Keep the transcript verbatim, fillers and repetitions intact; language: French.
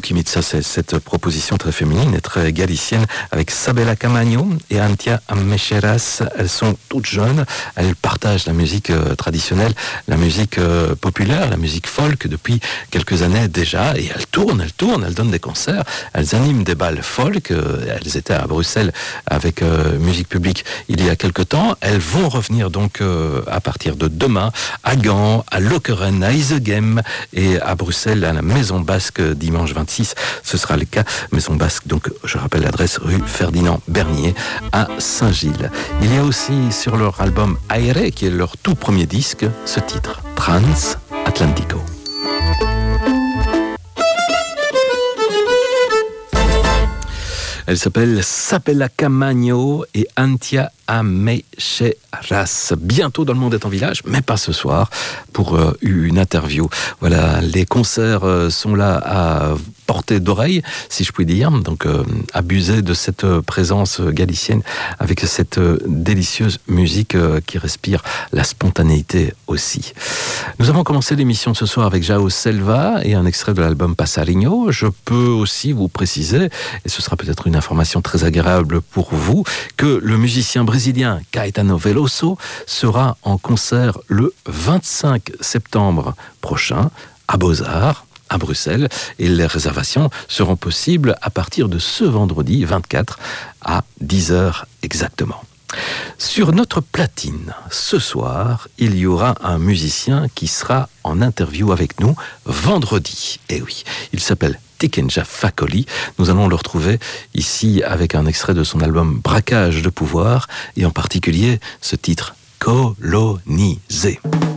qui imite ça, c'est cette proposition très féminine et très galicienne avec Sabela Caamaño et Antia Amecheras. Elles sont toutes jeunes, elles partagent la musique euh, traditionnelle, la musique euh, populaire, la musique folk depuis quelques années déjà, et elles tournent, elles tournent, elles donnent des concerts, elles animent des bals folk. Euh, elles étaient à Bruxelles avec euh, Musique Publique il y a quelque temps. Elles vont revenir donc euh, à partir de demain à Gand, à Lokeren, à Isegem et à Bruxelles, à la Maison Basque, dimanche vingt-six. Ce sera le cas. Maison Basque, donc je rappelle l'adresse, rue Ferdinand Bernier à Saint-Gilles. Il y a aussi sur leur album Aire, qui est leur tout premier disque, ce titre, Trans Atlantico. Elle s'appelle Sabela Caamaño et Antia Amecheras. Bientôt dans Le Monde est en village, mais pas ce soir, pour euh, une interview. Voilà, les concerts euh, sont là à portée d'oreille, si je puis dire. Donc, euh, abuser de cette euh, présence galicienne avec cette euh, délicieuse musique euh, qui respire la spontanéité aussi. Nous avons commencé l'émission ce soir avec João Selva et un extrait de l'album Passarinho. Je peux aussi vous préciser, et ce sera peut-être une information très agréable pour vous, que le musicien brésilien Caetano Veloso sera en concert le vingt-cinq septembre prochain à Beaux-Arts, à Bruxelles, et les réservations seront possibles à partir de ce vendredi vingt-quatre à dix heures exactement. Sur notre platine, ce soir, il y aura un musicien qui sera en interview avec nous vendredi. Et oui, il s'appelle Tikenja Fakoly. Nous allons le retrouver ici avec un extrait de son album Braquage de pouvoir, et en particulier ce titre Colonisé.